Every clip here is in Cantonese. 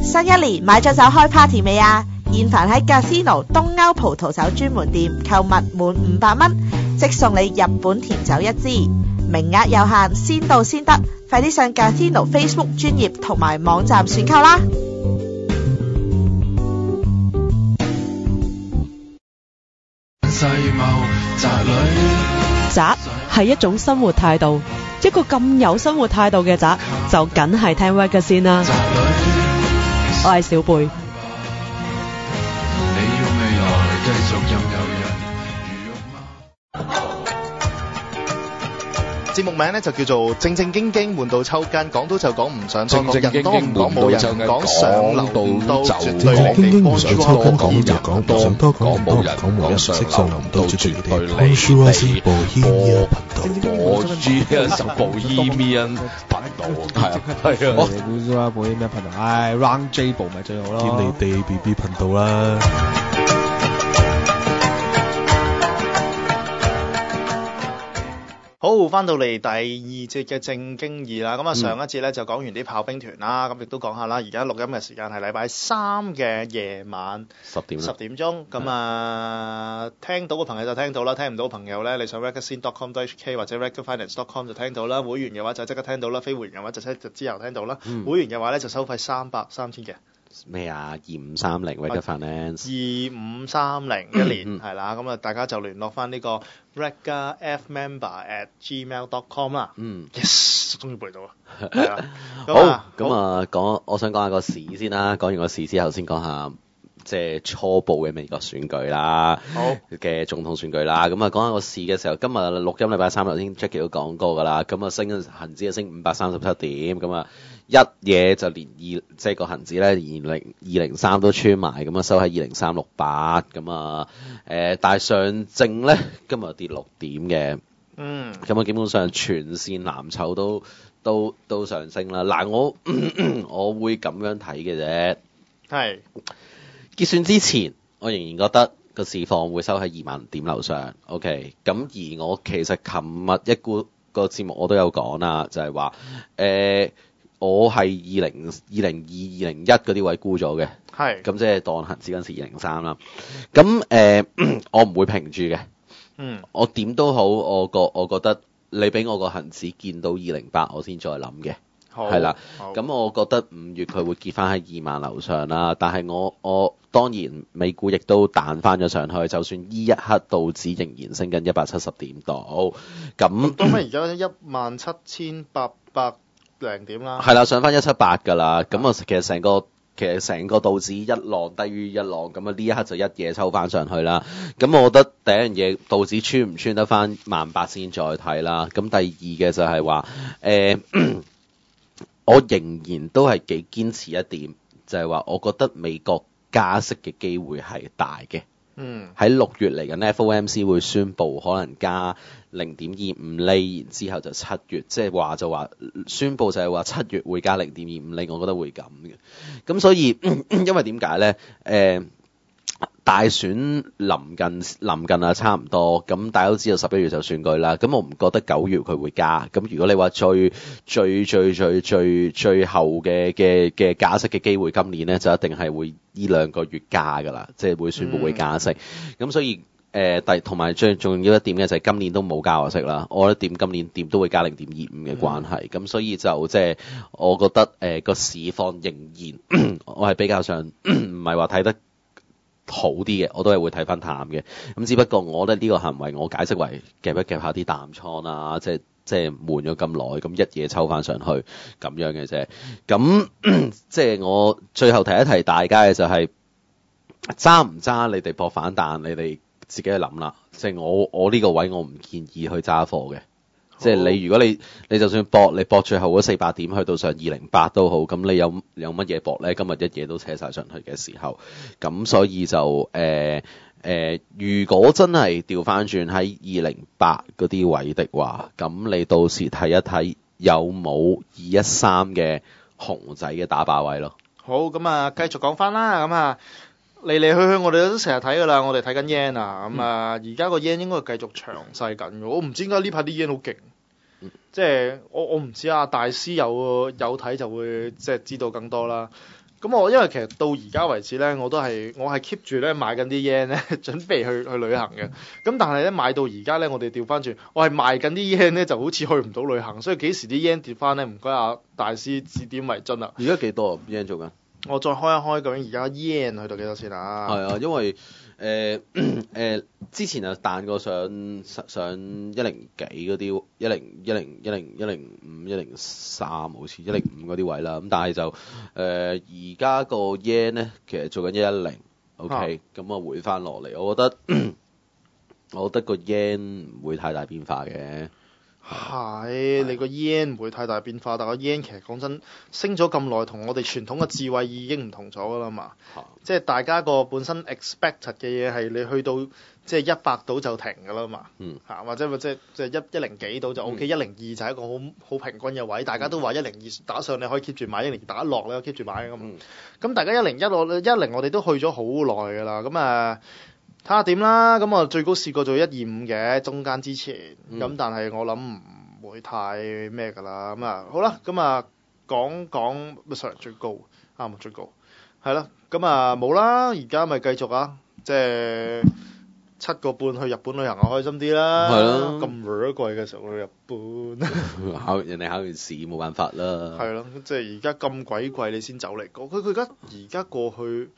新一年買咗酒開 party 未啊？現凡喺 Casino 東歐葡萄酒專門店購物滿500蚊，即送你日本甜酒一支，名額有限，先到先得，快啲上 Casino Facebook 專頁同埋網站選購啦！ 宅係一種生活態度，一個咁有生活態度嘅宅就梗係聽 Reggae 先啦。我係小貝。 節目名咧就叫做正正經經悶到抽筋，講到就講唔上，人多唔講冇人講，上流唔到絕對零地，上抽筋講就講，多唔多講冇人講，上流唔到絕對零地，我知啊，就Bohemian頻道，係啊， Bohemian頻道，Round J 部咪最好咯， 天地地 BB 頻道啦。 好，翻到嚟第二節嘅正經二啦，咁啊上一節咧就講完啲炮兵團啦，咁亦都講下啦，而家錄音嘅時間係禮拜三嘅夜晚10點鐘，咁啊聽到嘅朋友就聽到啦，聽唔到嘅朋友咧，你上 reggaescene.com.hk 或者 reggaefinance.com 就聽到啦，會員嘅話就即刻聽到啦，非會員嘅話就7日之後聽到啦，會員嘅話咧就收費300 3,000嘅。 咩啊？2530 Reggae Finance 2530一年係啦，咁啊大家就聯絡翻呢個 reggaefmember@gmail.com 啦。yes， 終於背到啦。係啦。 好，咁啊我想講下個市先啦。講完個市之後，先講下即係初步嘅美國選舉啦。好嘅總統選舉啦。咁啊講下個市嘅時候，今日錄音禮拜三頭先 Jackie 都講過㗎啦。咁啊恆指升537點，咁啊一嘢就連即係個恆指咧203都穿埋，咁啊收喺20368，咁啊但係上證咧今日跌6點嘅，咁啊基本上全線藍籌都上升啦。嗱我會咁樣睇嘅啫，係結算之前我仍然覺得個市況會收喺2萬點樓上 ，OK， 咁而我其實琴日個節目我都有講啦，就係話我係202、201嗰啲位沽咗嘅，係咁即係當恆指嗰陣時203啦。咁我唔會平住嘅，我點都好，我覺得你俾我個恆指見到208，我先再諗嘅，係啦。咁我覺得5月佢會結翻喺2萬樓上啦，但係我當然美股亦都彈翻咗上去，就算依一刻道指仍然升緊170點度，咁當然而家17800零點啦，係啦，上翻178㗎啦。咁啊，其實成個道指一浪低於一浪，咁啊呢一刻就一嘢抽翻上去啦。咁我覺得第一樣嘢，道指穿唔穿得翻18000先再睇啦。咁第二嘅就係話，我仍然都係幾堅持一點，就係話我覺得美國加息嘅機會係大嘅。喺6月嚟緊 FOMC 會宣布可能加0.25厘，然之後就7月，即係話宣布就係話7月會加0.25厘，我覺得會咁嘅。咁所以因為點解咧？大選臨近啊，差唔多。咁大家都知道11月就選舉啦。咁我唔覺得9月佢會加。咁如果你話最後嘅加息嘅機會，今年咧就一定係會呢2個月加㗎啦，即係會宣布會加息。咁所以同埋最重要一點嘅就係今年都冇加過息啦。我覺得今年點都會加0.25嘅關係。咁所以就即係我覺得個市況仍然我係比較上唔係話睇得好啲嘅，我都係會睇翻淡嘅。咁只不過我覺得呢個行為我解釋為夾一夾下啲淡倉啦，即係悶咗咁耐，咁一嘢抽翻上去咁樣嘅啫。咁即係我最後提一提大家嘅就係揸唔揸你哋搏反彈，你哋自己去諗啦。即係我呢個位我唔建議去揸貨嘅。即係你如果你就算你搏最後嗰400點去到上208都好，咁你有乜嘢搏咧？今日一嘢都扯晒上去嘅時候，咁所以就如果真係調翻轉喺208嗰啲位的話，咁你到時睇一睇有冇213嘅熊仔嘅打靶位咯。 好，咁啊繼續講翻啦，咁啊嚟嚟去去我哋都成日睇噶啦，我哋睇緊 yen 啊，咁啊而家個 yen 應該繼續強勢緊嘅，我唔知點解呢排啲 yen 好勁。即係我唔知啊，大師有睇就會即係知道更多啦。 咁我因為其實到而家為止咧，我係 keep 住咧買緊啲 yen 咧，準備去旅行嘅。咁但係咧買到而家咧，我哋調翻轉，我係賣緊啲 yen 咧，就好似去唔到旅行。所以幾時啲 yen 跌翻咧？唔該阿大師指點迷津啦。 而家幾多 yen 做緊？ 我再開一開究竟而家 yen 去到幾多先啊？ 係啊，因為之前啊彈過上102嗰啲103好似105嗰啲位啦，咁但係就而家個 yen 咧其實做緊110，OK，咁啊回翻落嚟，我覺得個 yen 唔會太大變化嘅。 係，你個 yen 唔會太大變化，但個 yen 其實講真升咗咁耐，同我哋傳統嘅智慧已經唔同咗㗎啦嘛。即係大家個本身 expected 嘅嘢係你去到即係100度就停㗎啦嘛。或者即係110幾度就 OK，102就係一個好平均嘅位。大家都話102打上你可以 keep 住買，102打落你可以 keep 住買㗎嘛。咁大家101我哋都去咗好耐㗎啦。咁睇下點啦，咁我最高試過做125嘅中間之前，咁但係我諗唔會太咩㗎啦，咁好啦，咁講sorry最高啱最高，係啦，咁冇啦，而家咪繼續啊，即係7個半去日本旅行開心啲啦，係咯，咁貴嘅時候去日本， 人哋考完試冇辦法啦， 係咯，即係而家咁鬼貴你先走嚟過，佢而家過去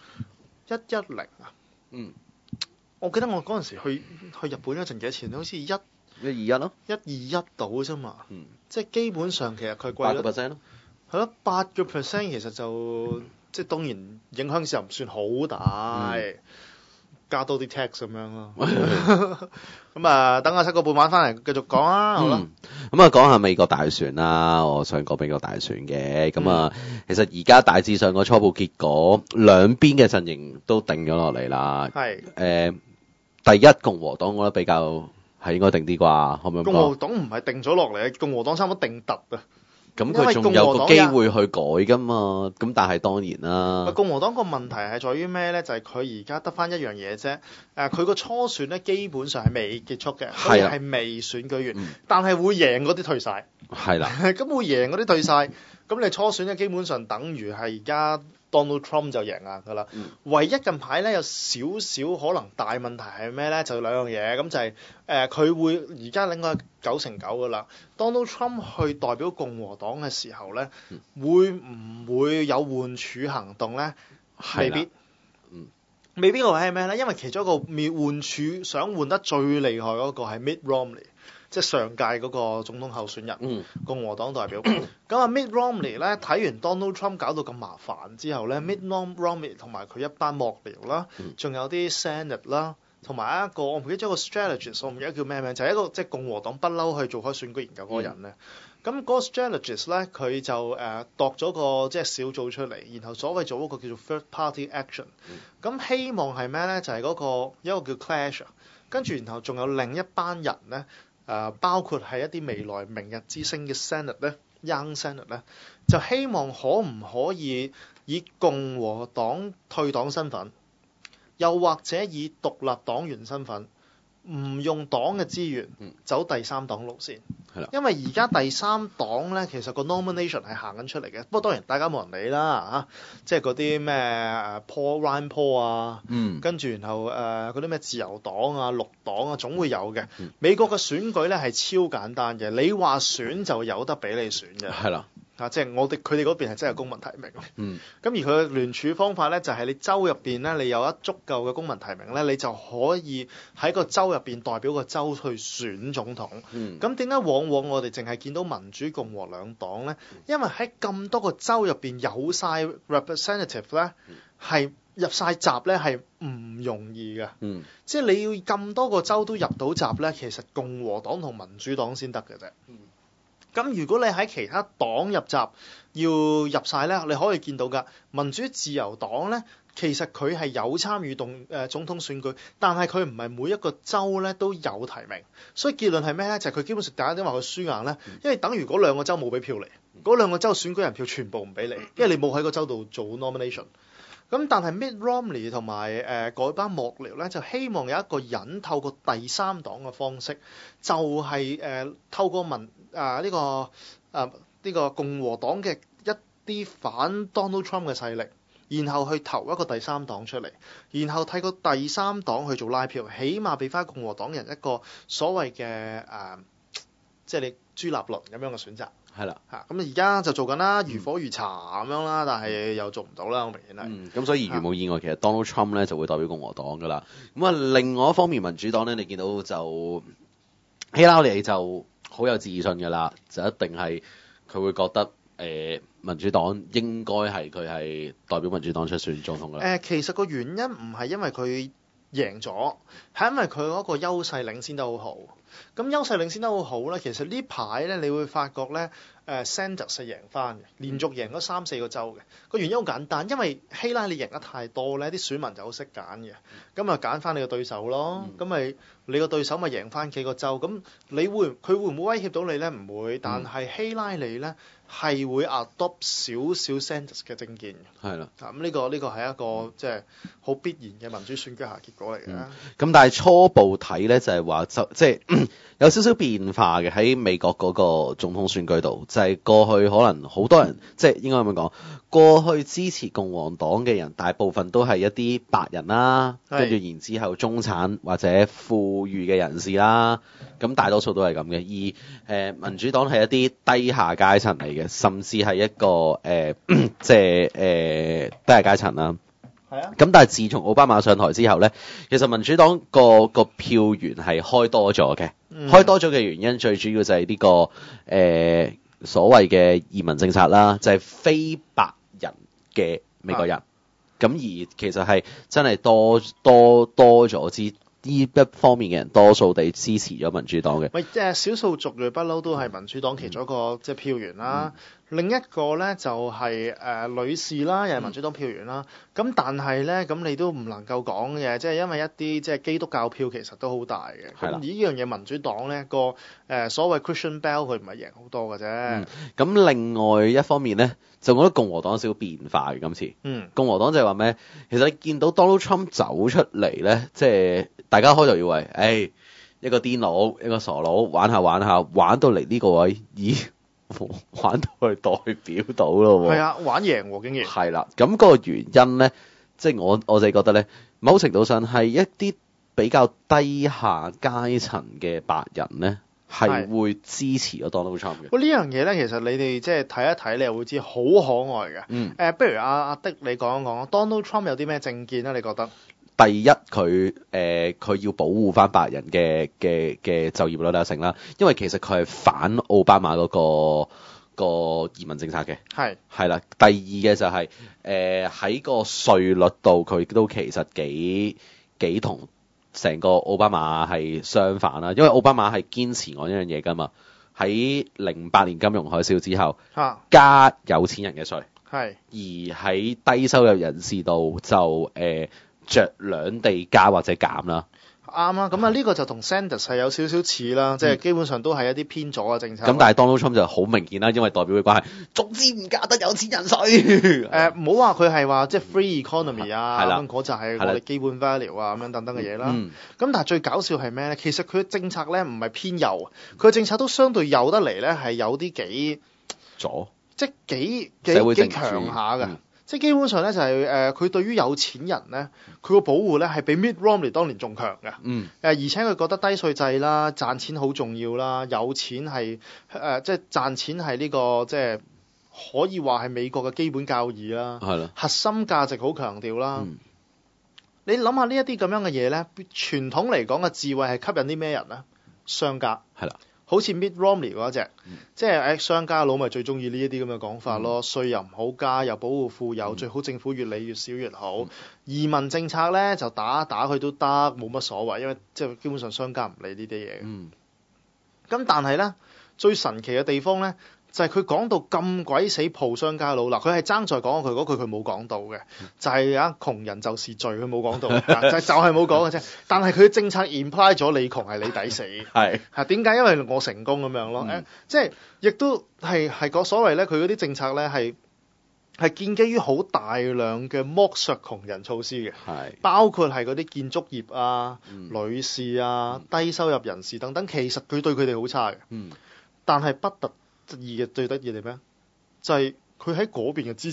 110啊，我記得我嗰陣時去日本嗰陣幾多錢？好似 121咯 ，121到啫嘛。即係基本上其實佢貴咗 8%咯。係咯，8%其實就即係當然影響時候唔算好大，加多啲 tax 咁樣咯。咁等我7個半晚翻嚟繼續講啦，好啦。 咁講下美國大選啦，我想講美國大選嘅。咁其實而家大致上個初步結果，兩邊嘅陣營都定咗落嚟啦。係第一共和黨我覺得比較係應該定啲啩，可唔可以講？ 共和黨唔係定咗落嚟，共和黨差唔多定突啊。 咁佢仲有個機會去改噶嘛？咁但係當然啦。 共和黨個問題係在於咩咧？就係佢而家得翻一樣嘢啫。佢個初選咧基本上係未結束嘅，係未選舉完，但係會贏嗰啲退晒。係啦。咁會贏嗰啲退晒，咁你初選咧基本上等於係而家 Donald Trump 就贏硬㗎啦。唯一近排咧有少少可能大問題係咩咧？就兩樣嘢，咁就係佢會而家應該9成9㗎啦。Donald Trump 去代表共和黨嘅時候咧，會唔會有換柱行動咧？未必。未必個位係咩咧？因為其中一個換柱想換得最厲害嗰個係 Mitt Romney。即係上屆嗰個總統候選人，共和黨代表。咁Mitt Romney 咧睇完 Donald Trump 搞到咁麻煩之後咧，Mitt Romney 同埋佢一班幕僚啦，仲有啲 Senate 啦，同埋一個我唔記得咗個 strategist， 我唔記得叫咩名，就係一個即係共和黨不嬲去做開選舉研究嗰個人咧。咁嗰個 strategist 咧，佢就度咗個即係小組出嚟，然後所謂做一個叫做 third party action。咁希望係咩咧？就係嗰個一個叫 clash， 跟住然後仲有另一班人咧。包括係一啲未來明日之星嘅 Senate 咧 ，Young Senate 咧，就希望可唔可以以共和黨退黨身份，又或者以獨立黨員身份，唔用黨嘅資源，走第三黨路線。因為而家第三黨咧，其實個 nomination 係行緊出嚟嘅，不過當然大家冇人理啦即係嗰啲咩Rand Paul 啊，跟住然後嗰啲咩自由黨啊、綠黨啊，總會有嘅。美國嘅選舉咧係超簡單嘅，你話選就有得俾你選嘅。係啦。即係佢哋嗰邊係真係公民提名。咁而佢嘅聯署方法咧，就係你州入邊咧，你有一足夠嘅公民提名咧，你就可以喺個州入邊代表個州去選總統。咁點解往往我哋淨係見到民主共和兩黨咧？因為喺咁多個州入邊有晒 representative 咧，係入晒閘咧係唔容易嘅。即係你要咁多個州都入到閘咧，其實共和黨同民主黨先得嘅啫。咁如果你喺其他黨入閘要入晒咧，你可以見到㗎，民主自由黨咧，其實佢係有參與總統選舉，但係佢唔係每一個州咧都有提名，所以結論係咩咧？就係佢基本上大家都話佢輸硬咧，因為等於嗰兩個州冇俾票嚟，嗰兩個州選舉人票全部唔俾你，因為你冇喺個州度做 nomination。咁但係 Mitt Romney 同埋嗰班幕僚咧，就希望有一個人透過第三黨嘅方式，就係透過呢個共和黨嘅一啲反 Donald Trump 嘅勢力， 然後去投一個第三黨出嚟，然後睇個第三黨去做拉票，起碼俾翻共和黨人一個所謂嘅即係你朱立倫咁樣嘅選擇。 係啦， 咁而家就做緊啦，如火如茶咁樣啦，但係又做唔到啦，好明顯係。 咁所以如無意外，其實 Donald Trump 咧就會代表共和黨噶啦。咁啊，另外一方面民主黨咧，你見到就希拉里就好有自信噶啦，就一定係佢會覺得民主黨應該係佢係代表民主黨出選總統噶啦。 其實個原因唔係因為佢贏咗，係因為佢嗰個優勢領先得好好。咁優勢領先得好好咧，其實呢排咧你會發覺咧，Sanders 係贏翻嘅，連續贏咗3-4個州嘅。個原因好簡單，因為希拉里贏得太多咧，啲選民就好識揀嘅，咁啊揀翻你個對手咯，咁咪你個對手咪贏翻幾個州，咁佢會唔會威脅到你咧？唔會，但係希拉里咧係會 adopt 少少 Sanders 嘅政見嘅。係啦，咁呢個係一個即係好必然嘅民主選舉下結果嚟嘅。 咁但係初步睇咧就係話即係有少少變化嘅喺美國嗰個總統選舉度，就係過去可能好多人即係應該咁樣講，過去支持共和黨嘅人大部分都係一啲白人啦，跟住然之後中產或者富裕嘅人士啦，咁大多數都係咁嘅。而民主黨係一啲低下階層嚟嘅，甚至係一個即係低下階層啦。咁但係自從奧巴馬上台之後咧，其實民主黨個票源係開多咗嘅，開多咗嘅原因最主要就係呢個所謂嘅移民政策啦，就係非白人嘅美國人。咁而其實係真係多咗呢一方面嘅人多數地支持咗民主黨嘅。 即係少數族裔不嬲都係民主黨其中一個即係票源啦。另一個咧就係女士啦，又係民主黨票源啦。咁但係咧，咁你都唔能夠講嘅，即係因為一啲即係基督教票其實都好大嘅。咁而呢樣嘢民主黨咧個所謂 Christian Bell 佢唔係贏好多嘅啫。 咁另外一方面咧，就覺得共和黨有少少變化嘅今次。共和黨就係話咩？其實你見到 Donald Trump 走出嚟咧，即係大家開頭以為，一個癲佬，一個傻佬，玩下玩到嚟呢個位，玩到佢代表到咯喎。 係啊，玩贏喎竟然。 係啦，咁個原因咧，即係我就覺得咧，某程度上係一啲比較低下階層嘅白人咧，係會支持咗 Donald Trump 嘅。 呢樣嘢咧，其實你哋即係睇一睇，你又會知好可愛嘅。不如阿的你講一講 Donald Trump 有啲咩政見咧？你覺得？ 第一，佢要保護翻白人嘅就業率啦，成啦，因為其實佢係反奧巴馬嗰個移民政策嘅。係啦。第二嘅就係喺個稅率度，佢都其實幾同成個奧巴馬係相反啦，因為奧巴馬係堅持我一樣嘢㗎嘛。喺08年金融海嘯之後，加有錢人嘅稅，而喺低收入人士度就着兩地加或者減啦。 啱啊，咁啊呢個就同 Sanders 係有少少似啦，即係基本上都係一啲偏左嘅政策。 咁但係 Donald Trump 就好明顯啦，因為代表嘅關係，總之唔加得有錢人稅。 唔好話佢係話即係 free economy 啊，咁嗰就係我哋基本 value 啊咁樣等等嘅嘢啦。咁但係最搞笑係咩咧？其實佢嘅政策咧唔係偏右，佢嘅政策都相對右得嚟咧，係有啲幾左， 即係幾強下嘅。即係基本上咧就係佢對於有錢人咧，佢個保護咧係比 Mitt Romney 當年仲強嘅。而且佢覺得低稅制啦、賺錢好重要啦、有錢係即係賺錢係呢個即係可以話係美國嘅基本教義啦。核心價值好強調啦。你諗下呢一啲咁樣嘅嘢咧，傳統嚟講嘅智慧係吸引啲咩人咧？商家。好似 Mitt Romney 嗰隻，即係商家佬咪最中意呢一啲咁嘅講法咯。稅又唔好加，又保護富有，最好政府越理越少越好。移民政策咧就打佢都得，冇乜所謂，因為即係基本上商家唔理呢啲嘢。咁但係咧最神奇嘅地方咧，就係佢講到咁鬼死抱商家佬啦，佢係爭在講佢嗰句佢冇講到嘅，就係窮人就是罪，佢冇講到，就係冇講嘅啫。但係佢政策 imply 咗你窮係你抵死，點解？因為我成功咁樣咯。即係亦都係個所謂咧，佢嗰啲政策咧係建基於好大量嘅剝削窮人措施嘅，包括係嗰啲建築業啊、女士啊、低收入人士等等，其實佢對佢哋好差嘅。但係不特意嘅最得意係咩？就係佢喺嗰邊嘅支持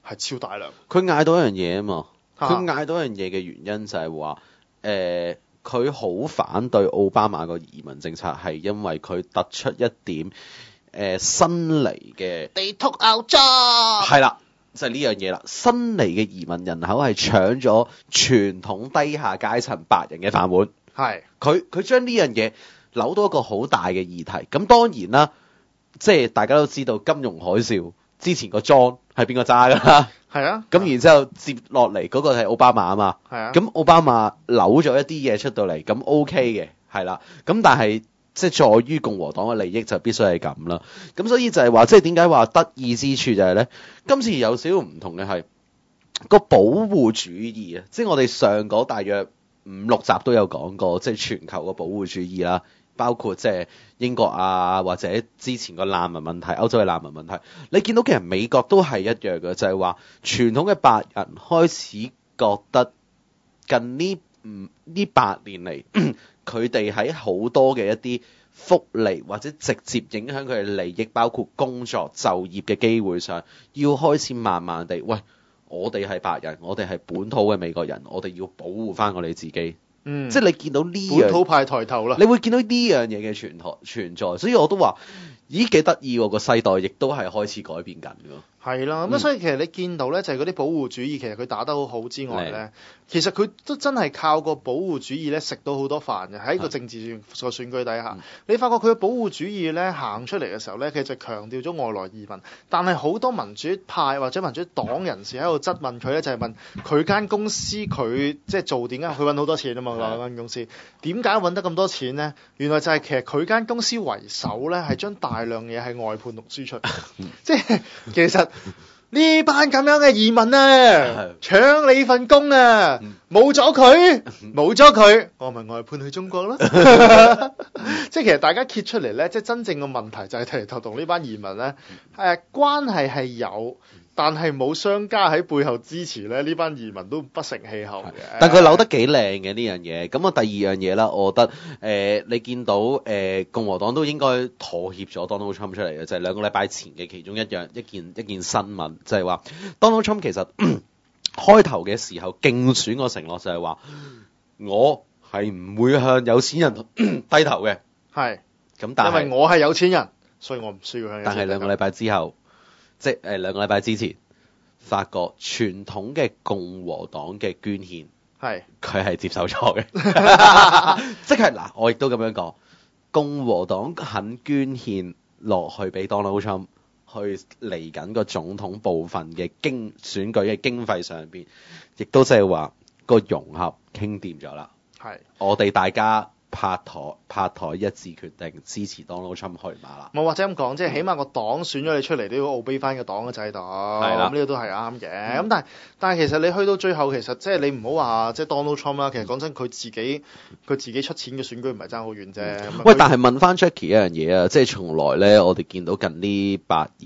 係超大量。 佢嗌到一樣嘢啊嘛，佢嗌到一樣嘢嘅原因就係話佢好反對奧巴馬個移民政策，係因為佢突出一點新嚟嘅地禿歐洲係啦。就係呢樣嘢啦，新嚟嘅移民人口係搶咗傳統低下階層白人嘅飯碗。 係佢將呢樣嘢扭到一個好大嘅議題。咁當然啦，即係大家都知道金融海嘯之前個莊係邊個揸㗎啦？ 係啊。 咁然之後接落嚟嗰個係奧巴馬啊嘛。 係啊。 咁奧巴馬扭咗一啲嘢出到嚟，咁 OK 嘅，係啦。咁但係即係在於共和黨嘅利益就必須係咁啦。咁所以就係話，即係點解話得意之處就係咧，今次有少少唔同嘅係個保護主義啊！即係我哋上嗰大約5-6集都有講過，即係全球個保護主義啦，包括即係英國啊，或者之前個難民問題、歐洲嘅難民問題。你見到其實美國都係一樣嘅，就係話傳統嘅白人開始覺得近呢8年嚟，佢哋喺好多嘅一啲福利或者直接影響佢嘅利益，包括工作就業嘅機會上，要開始慢慢地，喂，我哋係白人，我哋係本土嘅美國人，我哋要保護翻我哋自己。即係你見到呢樣本土派抬頭啦， 你會見到呢樣嘢嘅存在，所以我都話，咦幾得意喎，個世代亦都係開始改變緊㗎。 係啦，咁所以其實你見到咧，就係嗰啲保護主義，其實佢打得好好之外咧，其實佢都真係靠個保護主義咧食到好多飯嘅。喺個政治個選舉底下，你發覺佢嘅保護主義咧行出嚟嘅時候咧，其實就強調咗外來移民，但係好多民主派或者民主黨人士喺度質問佢咧，就係問佢間公司佢即係做點解佢揾好多錢啊嘛？嗰間公司點解揾得咁多錢咧？原來就係其實佢間公司為首咧，係將大量嘢係外判同輸出，即係其實。呢班咁樣嘅移民啊，搶你份工啊，冇咗佢，我咪外判去中國咯。即係其實大家揭出嚟咧，即係真正嘅問題就係提頭同呢班移民咧，關係係有，但係冇商家喺背後支持咧，呢班移民都不成氣候嘅。 但佢扭得幾靚嘅呢樣嘢。咁啊，第二樣嘢啦，我覺得你見到共和黨都應該妥協咗 Donald Trump 出嚟嘅，就係2個禮拜前嘅其中一件新聞，就係話 Donald Trump 其實開頭嘅時候競選個承諾就係話，我係唔會向有錢人低頭嘅。係。咁但係因為我係有錢人，所以我唔需要向有錢人低頭。但係2個禮拜之後。即係2個禮拜之前，發覺傳統嘅共和黨嘅捐獻，佢係接受咗嘅。即係嗱，我亦都咁樣講，共和黨肯捐獻落去俾 Donald Trump 去嚟緊個總統部分嘅選舉嘅經費上邊，亦都即係話個融合傾掂咗啦。我哋大家。拍台一致決定支持 Donald Trump 去馬啦。冇或者咁講，即係起碼個黨選咗你出嚟都要 obey 翻個黨嘅制度。係啦，咁呢個都係啱嘅。咁但係其實你去到最後，其實即係你唔好話即係 Donald Trump 啦。其實講真，佢自己出錢嘅選舉唔係爭好遠啫。喂，但係問翻 Jackie 一樣嘢啊，即係從來咧，我哋見到近呢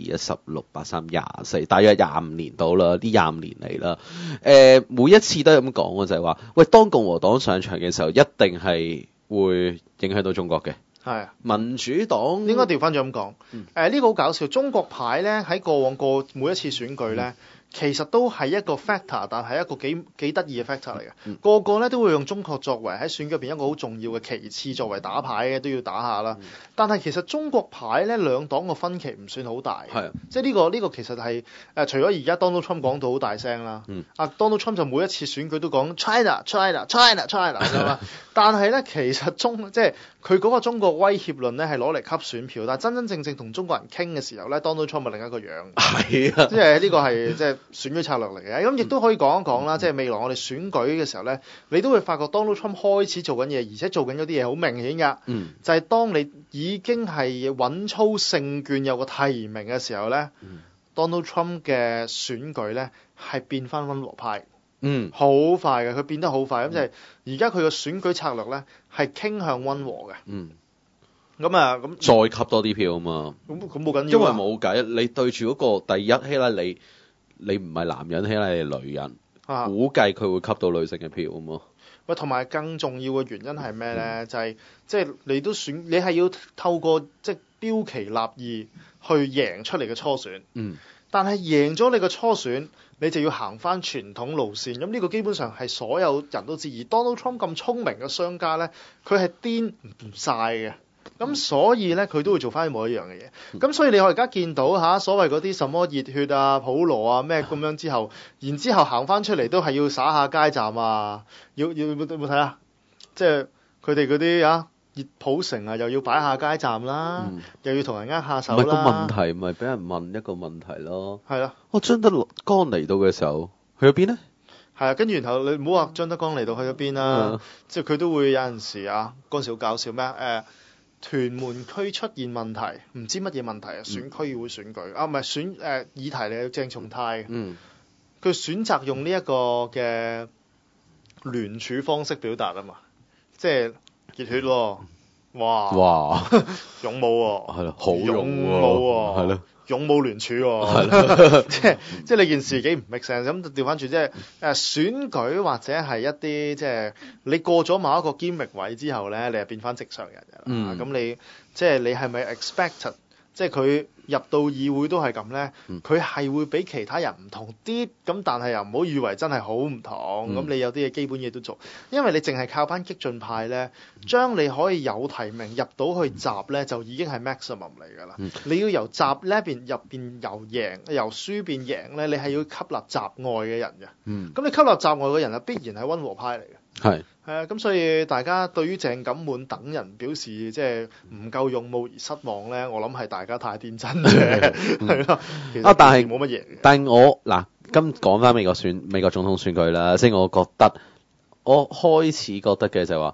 8、2、16、83、24，大約25年到啦，呢25年嚟啦。每一次都係咁講嘅，就係話，喂，當共和黨上場嘅時候，一定係會影響到中國嘅。係民主黨應該調翻咗咁講。呢個好搞笑，中國牌咧喺過往每一次選舉咧，其實都係一個 factor， 但係一個幾得意嘅 factor 嚟嘅。個個咧都會用中國作為喺選舉入邊一個好重要嘅其次，作為打牌嘅都要打下啦。但係其實中國牌咧兩黨個分歧唔算好大。係，即係呢個其實係除咗而家 Donald Trump 講到好大聲啦。Donald Trump 就每一次選舉都講 China 㗎嘛。但係咧其實即係佢嗰個中國威脅論咧係攞嚟吸選票，但係真真正正同中國人傾嘅時候咧，Donald Trump 係另一個樣。係啊，即係呢個係即係選舉策略嚟嘅。咁亦都可以講一講啦，即係未來我哋選舉嘅時候咧，你都會發覺 Donald Trump 開始做緊嘢，而且做緊嗰啲嘢好明顯㗎。就係當你已經係穩操勝券有個提名嘅時候咧，Donald Trump 嘅選舉咧係變翻溫和派。好快嘅，佢變得好快。咁就係而家佢嘅選舉策略咧係傾向溫和嘅。咁再吸多啲票啊嘛。咁冇緊要，因為冇計，你對住嗰個第一希拉里，你唔係男人，希拉里係女人，估計佢會吸到女性嘅票啊嘛。喂，同埋更重要嘅原因係咩咧？就係即係你係要透過即係標奇立異去贏出嚟嘅初選。 但係贏咗你個初選，你就要行翻傳統路線。咁呢個基本上係所有人都知。而 Donald Trump 咁聰明嘅商家咧，佢係癲唔晒嘅。咁所以咧，佢都會做翻一模一樣嘅嘢。咁所以你而家見到所謂嗰啲什麼熱血啊、普羅啊咩咁樣之後，然之後行翻出嚟都係要耍下街站啊，有冇睇啊？即係佢哋嗰啲熱普城啊，又要擺下街站啦，又要同人握下手啦。 唔係個問題，咪俾人問一個問題咯。 係啦。 張德江嚟到嘅時候，去咗邊咧？係啊，跟住然後你唔好話張德江嚟到去咗邊啦，即係佢都會有陣時嗰陣時好搞笑咩？屯門區出現問題，唔知乜嘢問題啊？選區議會選舉唔係選議題嚟，鄭松泰。佢選擇用呢一個嘅聯署方式表達啊嘛，即係熱血喎，哇，勇武喎， 係咯，好勇武喎， 係咯。 勇武聯署喎，即係你件事幾唔 make sense。咁調翻轉，即係選舉或者係一啲即係你過咗某一個 gimmick位之後咧，你係變翻正常人㗎啦。咁你即係你係咪 expected？即係佢入到議會都係咁咧，佢係會比其他人唔同啲，咁但係又唔好以為真係好唔同。咁你有啲嘢基本嘢都做，因為你淨係靠班激進派咧，將你可以有提名入到去閘咧，就已經係 maximum 嚟㗎啦。你要由閘呢邊入邊由輸變贏咧，你係要吸納閘外嘅人嘅。咁你吸納閘外嘅人啊，必然係溫和派嚟嘅。係啊，咁所以大家對於鄭錦滿等人表示即係唔夠勇武而失望咧，我諗係大家太天真嘅，係咯。 但係冇乜嘢。 但係我今講翻美國總統選舉啦，即係我開始覺得嘅就係話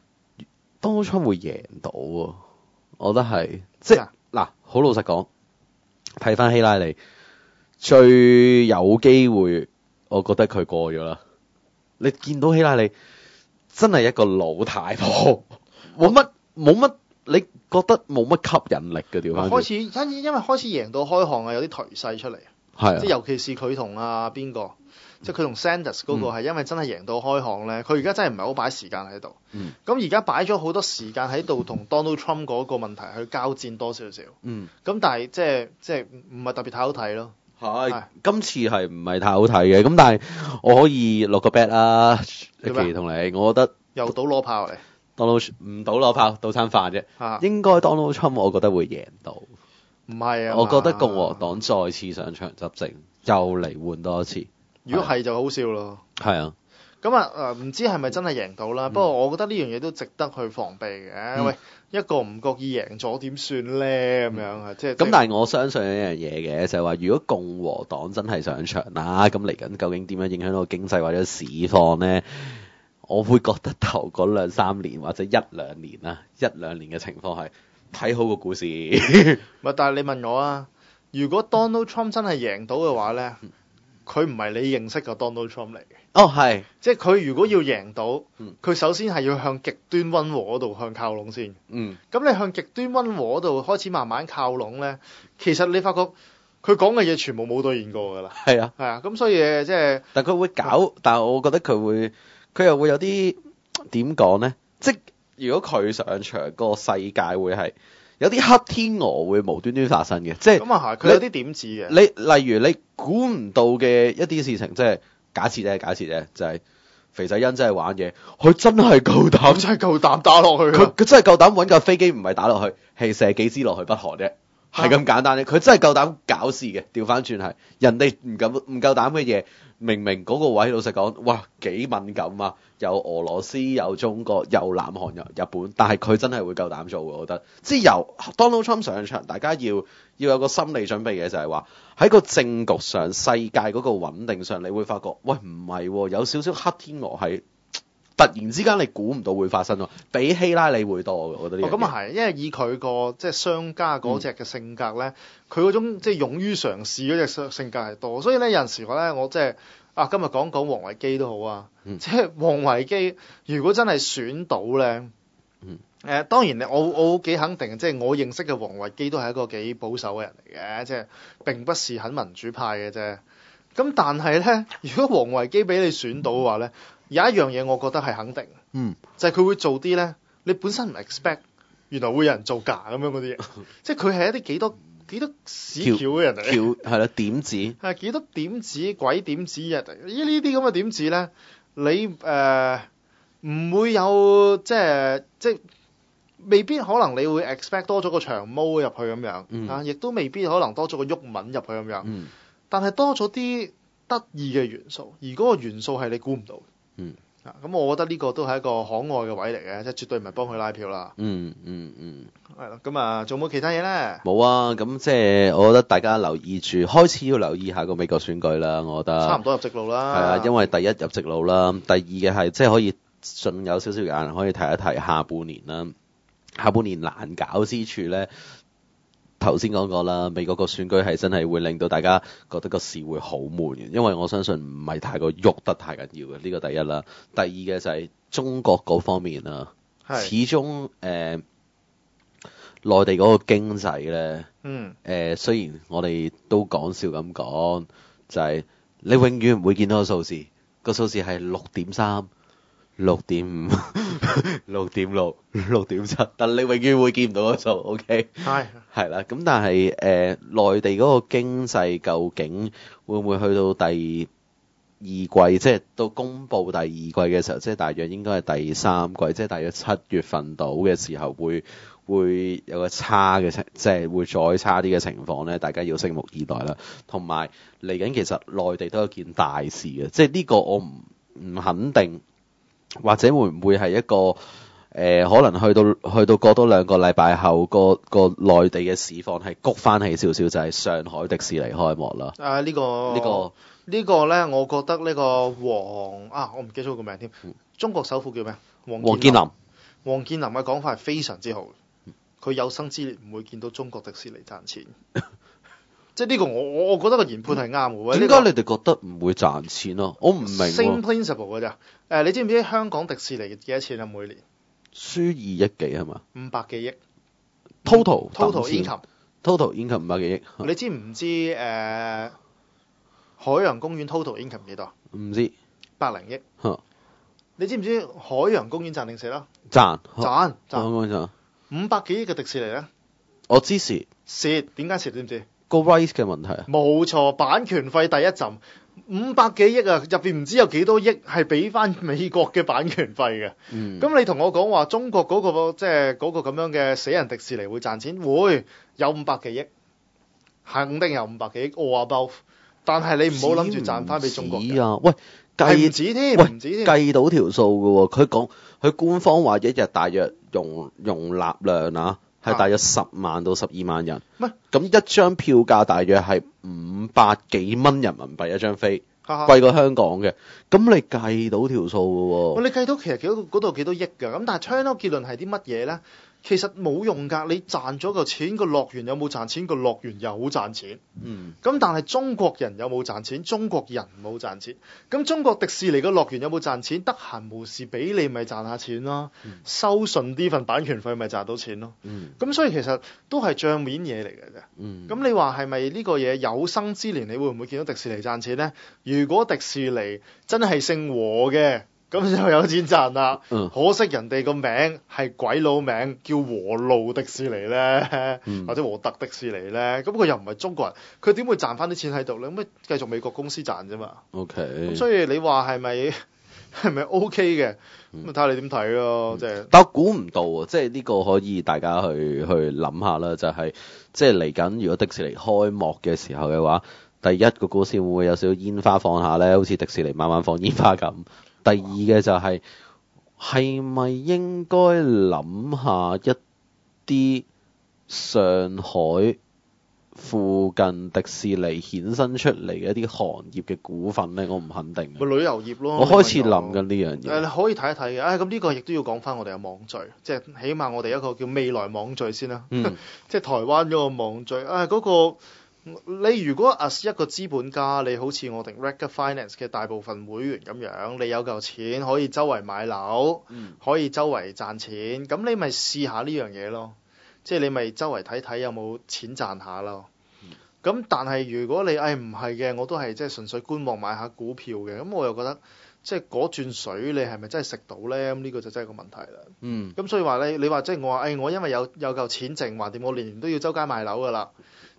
Donald Trump會贏到喎，我覺得係即係好老實講，睇翻希拉里最有機會，我覺得佢過咗啦。你見到希拉里真係一個老太婆，冇乜，你覺得冇乜吸引力嘅調翻轉。 因為開始贏到開行有啲頹勢出嚟。係。即係尤其是佢同邊個，即係佢同 Sanders 嗰個係因為真係贏到開行咧，佢而家真係唔係好擺時間喺度。咁而家擺咗好多時間喺度同 Donald Trump 嗰個問題去交戰多少少。咁但係即係唔係特別太好睇咯。 今次係唔係太好睇嘅？咁但係我可以落個 bet 啦，一期同你，我覺得又賭攞炮嚟。 Donald 唔賭攞炮，賭餐飯啫。應該 Donald Trump 我覺得會贏到。 唔係啊， 我覺得共和黨再次上場執政，又嚟換多一次。 如果係就好笑咯。 係啊。 咁唔知係咪真係贏到啦？不過我覺得呢樣嘢都值得去防備嘅。喂，一個唔覺意贏咗點算咧？咁樣即係。咁但係我相信一樣嘢嘅，就係話如果共和黨真係上場啦，咁嚟緊究竟點樣影響到經濟或者市況咧？我會覺得頭嗰2-3年或者1-2年啦，1-2年嘅情況係睇好個股市。 但係你問我啊，如果 Donald Trump 真係贏到嘅話咧，佢唔係你認識嘅 Donald Trump 嚟嘅。 係， 即係佢如果要贏到，佢首先係要向極端溫和嗰度向靠攏先。咁你向極端溫和嗰度開始慢慢靠攏咧，其實你發覺佢講嘅嘢全部冇兌現過㗎啦。係啊，咁所以即係。 但佢會搞，但係我覺得佢又會有啲點講咧？即係如果佢上場，個世界會係有啲黑天鵝會無端端發生嘅，即係。咁啊係，佢有啲點子嘅。 例如你估唔到嘅一啲事情，即係。假設啫，就係肥仔恩真係玩嘢，佢真係夠膽打落去。 佢真係夠膽揾架飛機，唔係打落去，係射幾支落去北韓啫，係咁簡單嘅。佢真係夠膽搞事嘅。調翻轉係人哋唔夠膽嘅嘢，明明嗰個位老實講，哇幾敏感啊！有俄羅斯，有中國，有南韓，有日本，但係佢真係會夠膽做嘅。我覺得即係由 Donald Trump 上場，大家要有個心理準備嘅，就係話喺個政局上、世界嗰個穩定上，你會發覺喂唔係喎，有少少黑天鵝係突然之間你估唔到會發生喎，比希拉里會多嘅。我覺得呢個。咁啊係，因為以佢個即係商家嗰隻嘅性格咧，佢嗰種即係勇於嘗試嗰隻性格係多，所以咧有陣時咧我即係。今日講王維基都好啊，即係王維基如果真係選到咧，當然我幾肯定，即係我認識嘅王維基都係一個幾保守嘅人嚟嘅，即係並不是很民主派嘅啫。咁但係咧，如果王維基俾你選到嘅話咧，有一樣嘢我覺得係肯定，就係佢會做啲咧，你本身唔 expect，原來會有人造假咁樣嗰啲嘢，即係佢係一啲幾多幾多屎橋嘅人嚟？ 橋係啦，點子係幾多點子鬼點子人嚟？呢啲咁嘅點子咧，你唔會有即係未必可能你會 expect 多咗個長毛入去咁樣亦都未必可能多咗個鬱文入去咁樣，但係多咗啲得意嘅元素，而嗰個元素係你估唔到。咁我覺得呢個都係一個可愛嘅位嚟嘅，即係絕對唔係幫佢拉票啦。係啦，咁啊，仲有冇其他嘢咧？ 冇啊，咁即係我覺得大家留意住，開始要留意下個美國選舉啦。我覺得差唔多入直路啦。 係啊，因為第一入直路啦，第二嘅係即係可以仲有少少時間可以提一提下半年啦。下半年難搞之處咧，頭先講過啦，美國個選舉係真係會令到大家覺得個市會好悶嘅，因為我相信唔係太過喐得太緊要嘅，呢個第一啦。第二嘅就係中國嗰方面啊，始終內地嗰個經濟咧，雖然我哋都講笑咁講，就係你永遠唔會見到個數字，個數字係6.3、6.5、6.6、6.7，但你永遠會見唔到個數 ，OK？ 係啦，咁但係內地嗰個經濟究竟會唔會去到第二季，即係到公佈第二季嘅時候，即係大約應該係第三季，即係大約7月份到嘅時候會有個差嘅即係會再差啲嘅情況咧，大家要拭目以待啦。同埋嚟緊其實內地都有件大事嘅，即係呢個我唔肯定。或者會唔會係一個可能去到過多2個禮拜後，個內地嘅市況係谷翻起少少，就係上海迪士尼開幕啦。呢個咧，我覺得呢個我唔記得咗個名添。中國首富叫咩？王健林。王健林嘅講法係非常之好，佢有生之年唔會見到中國迪士尼賺錢。即係呢個我覺得個研判係啱嘅。 點解你哋覺得唔會賺錢咯？我唔明。 Same principle 嘅咋？你知唔知香港迪士尼幾多錢啊？每年輸2億幾係嘛？500 幾億。 Total income。 Total income 500幾億。 你知唔知海洋公園 total income 幾多？ 唔知。 100零億。你知唔知海洋公園賺定蝕啦？ 賺。 500幾億嘅迪士尼咧？ 我知蝕。 蝕點解蝕？知唔知？ 個 rights 嘅問題啊， 冇錯，版權費第一陣500幾億啊，入邊唔知有幾多億係俾翻美國嘅版權費嘅。咁你同我講話中國嗰個即係嗰個咁樣嘅死人迪士尼會賺錢，會有500幾億，肯定有500幾億 all above。但係你唔好諗住賺翻俾中國嘅。 喂， 唔止添，唔止添， 計到條數嘅喎。佢官方話一日大約容納量啊。係大約10萬到12萬人，咁一張票價大約係500幾蚊人民幣一張飛，貴過香港嘅。咁你計到條數嘅喎？你計到其實嗰度幾多億㗎？咁但係 turn out 結論係啲乜嘢咧？其實冇用㗎，你賺咗個錢，個樂園有冇賺錢？個樂園有賺錢。咁但係中國人有冇賺錢？中國人冇賺錢。咁中國迪士尼個樂園有冇賺錢？得閒無事俾你咪賺下錢咯，收順啲份版權費咪賺到錢咯。咁所以其實都係帳面嘢嚟嘅啫。咁你話係咪呢個嘢有生之年你會唔會見到迪士尼賺錢呢？如果迪士尼真係姓和嘅，咁就有錢賺啦。可惜人哋個名係鬼佬名，叫和路迪士尼咧，或者和特迪士尼咧，咁佢又唔係中國人，佢點會賺翻啲錢喺度咧？咁咪繼續美國公司賺啫嘛。OK。咁所以你話係咪 OK 嘅？咁睇下你點睇咯，即係。但我估唔到啊，即係呢個可以大家去諗下啦，就係即係嚟緊如果迪士尼開幕嘅時候嘅話，第一個股市會唔會有少少煙花放下咧？好似迪士尼慢慢放煙花咁。第二嘅就係咪應該諗下一啲上海附近迪士尼衍生出嚟嘅一啲行業嘅股份咧？我唔肯定。旅遊業咯。我開始諗緊呢樣嘢。你可以睇一睇嘅。咁呢個亦都要講翻我哋嘅網聚，即係起碼我哋一個叫未來網聚先啦。即係台灣嗰個網聚，嗰個。你如果一個資本家，你好似我哋 Rega Finance 嘅大部分會員咁樣，你有嚿錢可以周圍買樓，可以周圍賺錢，咁你咪試下呢樣嘢咯。即係你咪周圍睇睇有冇錢賺下咯。咁但係如果你唔係嘅，我都係即係純粹觀望買下股票嘅，咁我又覺得即係嗰轉水你係咪真係食到咧？咁呢個就真係個問題啦。咁所以話你話即係我話我因為有嚿錢剩，橫掂我年年都要周街買樓噶啦。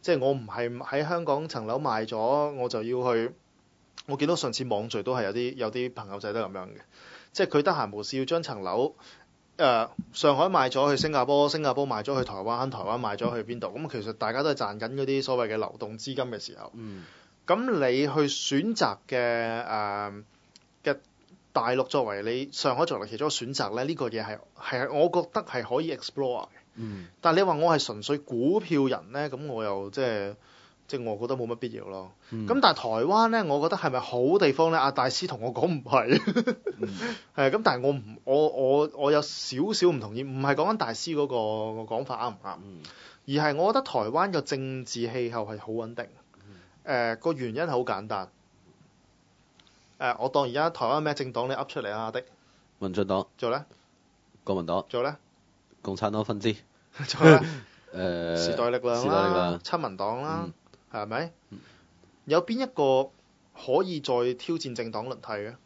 即係我唔係喺香港層樓賣咗，我就要去。我見到上次網聚都係有啲朋友仔都咁樣嘅，即係佢得閒無事要將層樓上海賣咗去新加坡，新加坡賣咗去台灣，台灣賣咗去邊度？咁其實大家都係賺緊嗰啲所謂嘅流動資金嘅時候。咁你去選擇嘅大陸作為你上海作為其中一個選擇咧，呢個嘢係我覺得係可以 explore 嘅。但係你話我係純粹股票人咧，咁我又即係我覺得冇乜必要咯。咁但係台灣咧，我覺得係咪好地方咧？阿大師同我講唔係，係咁，但係我有少少唔同意，唔係講緊大師嗰個講法啱唔啱？而係我覺得台灣嘅政治氣候係好穩定。個原因係好簡單。我當而家台灣咩政黨你噏出嚟啊？阿的民進黨做咧， 國民黨做咧， 共產黨分支做咧， 時代力量啦，親民黨啦，係咪？有邊一個可以再挑戰政黨輪替嘅？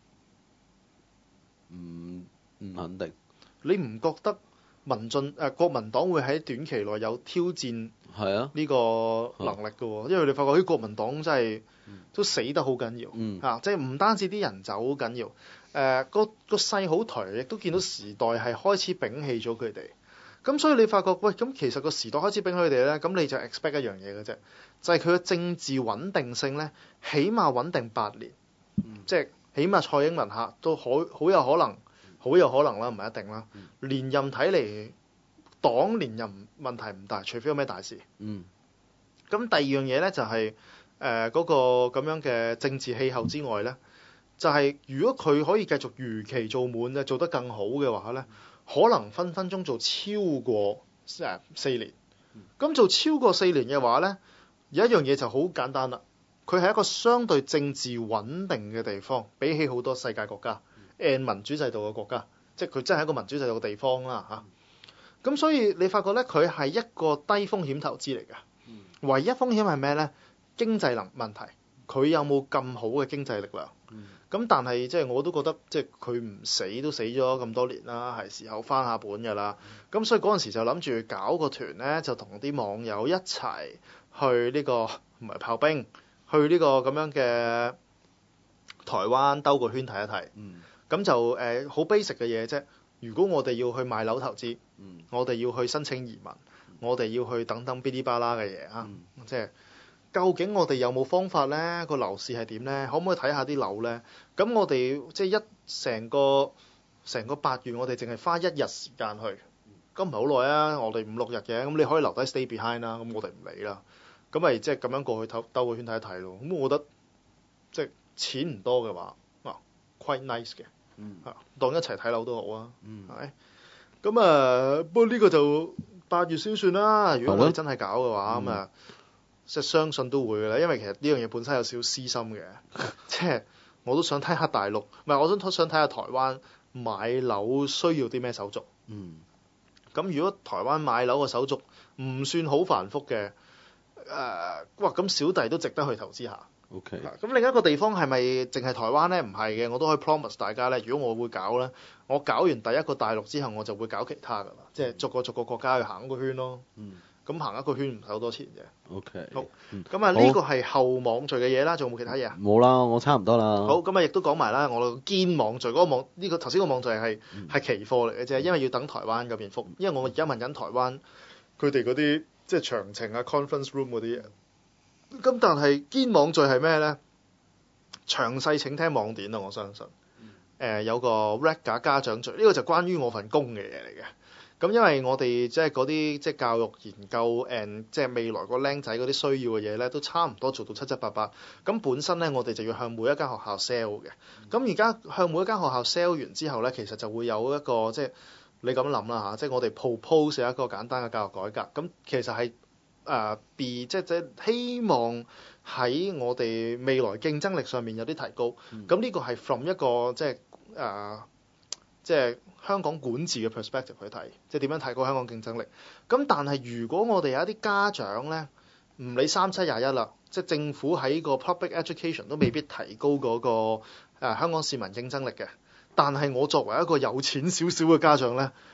唔肯定。 你唔覺得國民黨會喺短期內有挑戰呢個能力嘅喎？因為你發覺啲國民黨真係都死得好緊要，即係唔單止啲人走好緊要，個勢好頹，亦都見到時代係開始摒棄咗佢哋。咁所以你發覺喂，咁其實個時代開始摒棄佢哋咧，咁你就 expect 一樣嘢嘅啫，就係佢嘅政治穩定性咧，起碼穩定8年，即係起碼蔡英文下都好有可能啦，唔係一定啦。連任睇嚟，黨連任問題唔大，除非有咩大事。咁第二樣嘢咧就係嗰個咁樣嘅政治氣候之外咧，就係如果佢可以繼續如期做滿做得更好嘅話咧，可能分分鐘做超過4年。咁做超過4年嘅話咧，有一樣嘢就好簡單啦，佢係一個相對政治穩定嘅地方，比起好多世界國家民主制度嘅國家，即係佢真係一個民主制度嘅地方啦嚇。咁所以你發覺咧，佢係一個低風險投資嚟嘅。唯一風險係咩咧？經濟問題，佢有冇咁好嘅經濟力量？咁但係即係我都覺得即係佢唔死都死咗咁多年啦，係時候翻下本㗎啦。咁所以嗰陣時就諗住搞個團咧，就同啲網友一齊去呢個唔係炮兵，去呢個咁樣嘅台灣兜個圈睇一睇。咁就好 basic 嘅嘢啫。如果我哋要去買樓投資，我哋要去申請移民，我哋要去等嗶哩吧啦嘅嘢啊，即係究竟我哋有冇方法呢？個樓市係點呢？可唔可以睇下啲樓呢？咁我哋即係成個8月，我哋淨係花1日時間去，咁唔係好耐啊！我哋5-6日嘅，咁你可以留低 stay behind 啦。咁我哋唔理啦，咁咪即係咁樣過去兜個圈睇一睇咯。咁我覺得即係錢唔多嘅話，quite nice 嘅。當一齊睇樓都好啊，係咪？咁不過呢個就8月先算啦。如果我哋真係搞嘅話，咁即係相信都會嘅啦。因為其實呢樣嘢本身有少少私心嘅，即係我都想睇下大陸，唔係我想睇下台灣買樓需要啲咩手續。咁如果台灣買樓嘅手續唔算好繁複嘅，哇！咁小弟都值得去投資下。 OK。 咁另一個地方係咪淨係台灣呢？唔係嘅，我都可以 promise 大家呢。如果我會搞呢，我搞完第一個大陸之後，我就會搞其他㗎啦，即係逐個國家去行一個圈咯。咁行一個圈唔使好多錢嘅。 OK。 好。咁呢個係後網聚嘅嘢啦，仲有冇其他嘢啊？ 冇啦，我差唔多啦。 好，咁亦都講埋啦，我堅網聚嗰個呢個頭先個網聚係期貨嚟嘅啫，因為要等台灣嗰邊覆，因為我而家問緊台灣佢哋嗰啲即係詳情啊 conference room 嗰啲嘢。咁但係堅網聚係咩咧？詳細請聽網典啊！我相信有個 REGA 家長聚，呢個就關於我份工嘅嘢嚟嘅。咁因為我哋即係嗰啲即係教育研究即係未來個僆仔嗰啲需要嘅嘢咧，都差唔多做到七七八八。咁本身咧，我哋就要向每一間學校 sell 嘅。咁而家向每一間學校 sell 完之後咧，其實就會有一個即係你咁諗啦嚇，即係我哋 propose 一個簡單嘅教育改革。咁其實係即係希望喺我哋未來競爭力上面有啲提高。咁呢個係 from 一個即係香港管治嘅 perspective 去睇，即係點樣提高香港競爭力。咁但係如果我哋有一啲家長咧，唔理3721啦，即係政府喺個 public education 都未必提高嗰個香港市民競爭力嘅。但係我作為一個有錢少少嘅家長咧，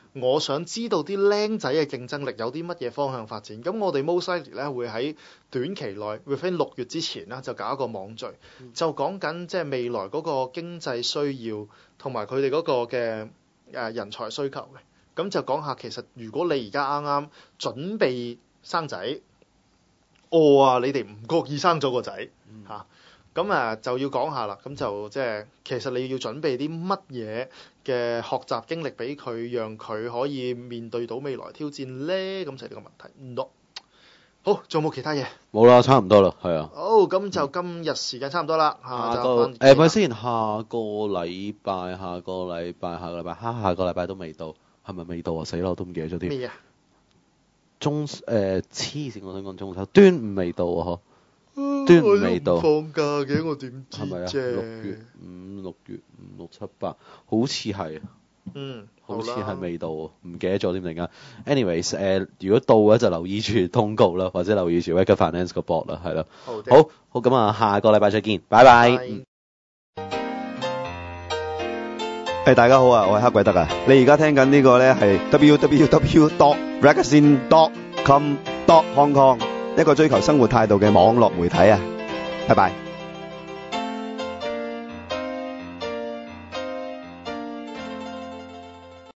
我想知道啲僆仔嘅競爭力有啲乜嘢方向發展。咁我哋 most likely 咧會喺短期內 within 6月之前啦，就搞一個網聚，就講緊即係未來嗰個經濟需要同埋佢哋嗰個嘅人才需求嘅。咁就講下其實如果你而家啱啱準備生仔，你哋唔覺意生咗個仔嚇。咁就要講下啦，咁就即係其實你要準備啲乜嘢嘅學習經歷俾佢，讓佢可以面對到未來挑戰呢？咁就係呢個問題。好，仲有冇其他嘢？ 冇啦，差唔多啦，係啊。 好，咁就今日時間差唔多啦。 咪先，下個禮拜都未到，係咪未到啊？死啦，我都唔記得咗啲咩啊？ 黐線，我想講中秋端午未到啊！端午未到， 放假嘅我點知啫？ 係咪啊？6月5、6月5、6、7、8，好似係。好似係未到，唔記得咗添突然間。anyways， 如果到嘅就留意住通告啦，或者留意住 Wake Up Finance 個 board 啦，係咯。好咁啊，下個禮拜再見，拜拜。 大家好啊，我係黑鬼德啊。你而家聽緊呢個咧係 www.magazine.com.hk， 一個追求生活態度嘅網絡媒體啊。拜拜。